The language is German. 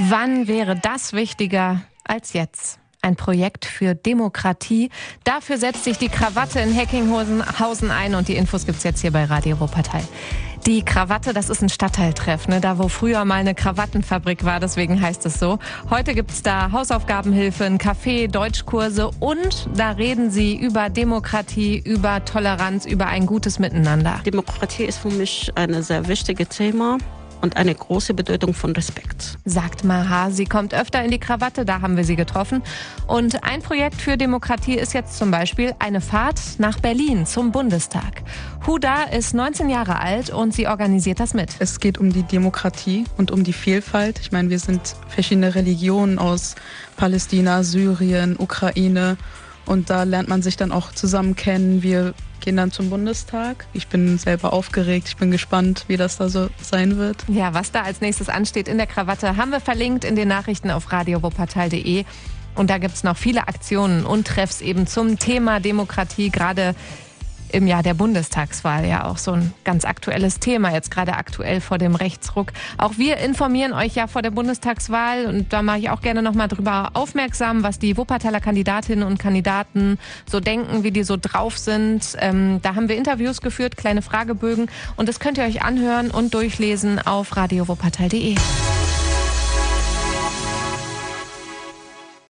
Wann wäre das wichtiger als jetzt? Ein Projekt für Demokratie. Dafür setzt sich die Krawatte in Heckingshausen ein und die Infos gibt's jetzt hier bei Radio Wuppertal. Die Krawatte, das ist ein Stadtteiltreff, ne? Da wo früher mal eine Krawattenfabrik war, deswegen heißt es so. Heute gibt's da Hausaufgabenhilfe, ein Café, Deutschkurse und da reden sie über Demokratie, über Toleranz, über ein gutes Miteinander. Demokratie ist für mich ein sehr wichtiges Thema und eine große Bedeutung von Respekt. Sagt Maha. Sie kommt öfter in die Krawatte, da haben wir sie getroffen. Und ein Projekt für Demokratie ist jetzt zum Beispiel eine Fahrt nach Berlin zum Bundestag. Huda ist 19 Jahre alt und sie organisiert das mit. Es geht um die Demokratie und um die Vielfalt. Ich meine, wir sind verschiedene Religionen aus Palästina, Syrien, Ukraine. Und da lernt man sich dann auch zusammen kennen. Wir gehen dann zum Bundestag. Ich bin selber aufgeregt. Ich bin gespannt, wie das da so sein wird. Ja, was da als nächstes ansteht in der Krawatte, haben wir verlinkt in den Nachrichten auf radiowuppertal.de. Und da gibt's noch viele Aktionen und Treffs eben zum Thema Demokratie, gerade im Jahr der Bundestagswahl, ja auch so ein ganz aktuelles Thema, jetzt gerade aktuell vor dem Rechtsruck. Auch wir informieren euch ja vor der Bundestagswahl und da mache ich auch gerne nochmal drüber aufmerksam, was die Wuppertaler Kandidatinnen und Kandidaten so denken, wie die so drauf sind. Da haben wir Interviews geführt, kleine Fragebögen und das könnt ihr euch anhören und durchlesen auf radiowuppertal.de.